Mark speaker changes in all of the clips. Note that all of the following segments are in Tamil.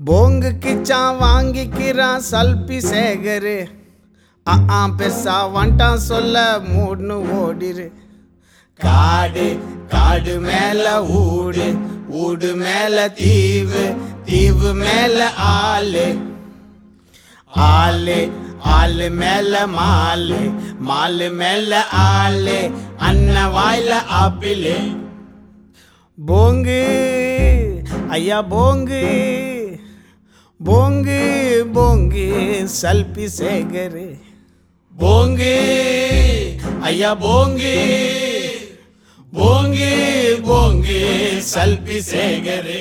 Speaker 1: போங்கு கிச்சான் வாங்கிக்கிறான் சல்பி சேகரு பெருசா வந்துட்டான் சொல்ல மூடுன்னு ஓடிரு. காடு காடு மேல ஊடு ஊடு மேல தீவு தீவு மேல ஆளு ஆளு ஆளு மேல மாலு மாலு மேல ஆளு அண்ண வாயில ஆப்பிளு. போங்கு ஐயா போங்கு போங்கு போங்கு சல்பி சேகரு. போங்கு ஐயா போங்கு போங்கு போங்கு சல்பி சேகரு.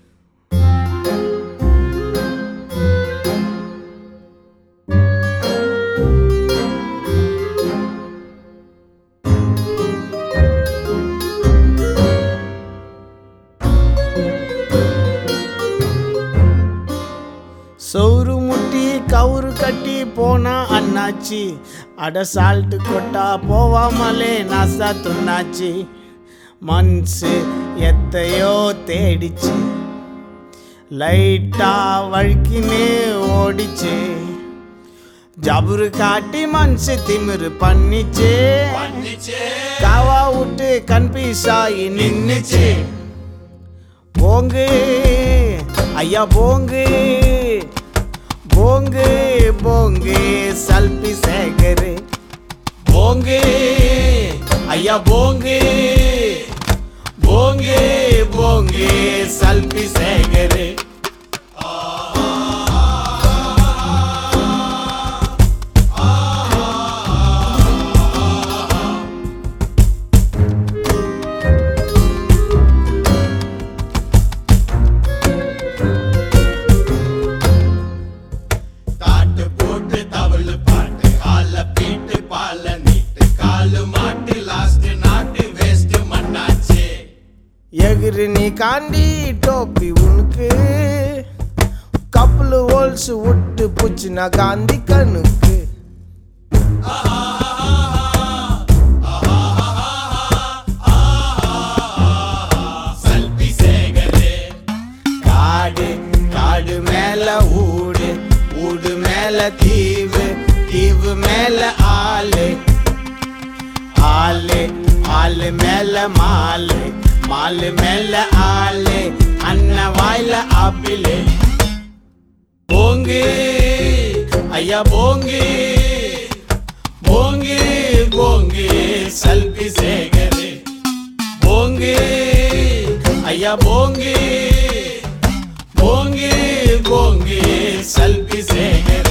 Speaker 1: சோறு முட்டி கவுறு கட்டி போனா அண்ணாச்சி அட சால்ட்டு கொட்டா போவாமலே நாசா துண்ணாச்சி. மனசு எத்தையோ தேடிச்சு லைட்டா வழுக்கினே ஓடிச்சு. ஜபுரு காட்டி மனசு திமிரு பண்ணிச்சு காவா விட்டு கன்பீஸாயி நின்னுச்சு. போங்கு ஐயா போங்கு போங்கு போங்கு சல்பி சேகரு. போங்கு ஐயா போங்கு போங்கு போங்கு சல்பி சேகரு. எகிரு நீ காண்டி டோப்பி உனக்கு கப்பல் ஹோல்ஸ் விட்டு புச்சுனா காந்தி கண்ணுக்கு. சல்பி சேகரு. காடு காடு மேல ஊடு ஊடு மேல தீவு தீவு மேல ஆளு ஆளு ஆளு மேல மாலு மாலு மேல ஆளு அண்ண வாயில ஆப்பிளு. போங்கு ஐயா போங்கு போங்கு போங்கு சல்பி சேகரு. போங்கு ஐயா போங்கு போங்கு போங்கு சல்பி சேகரு.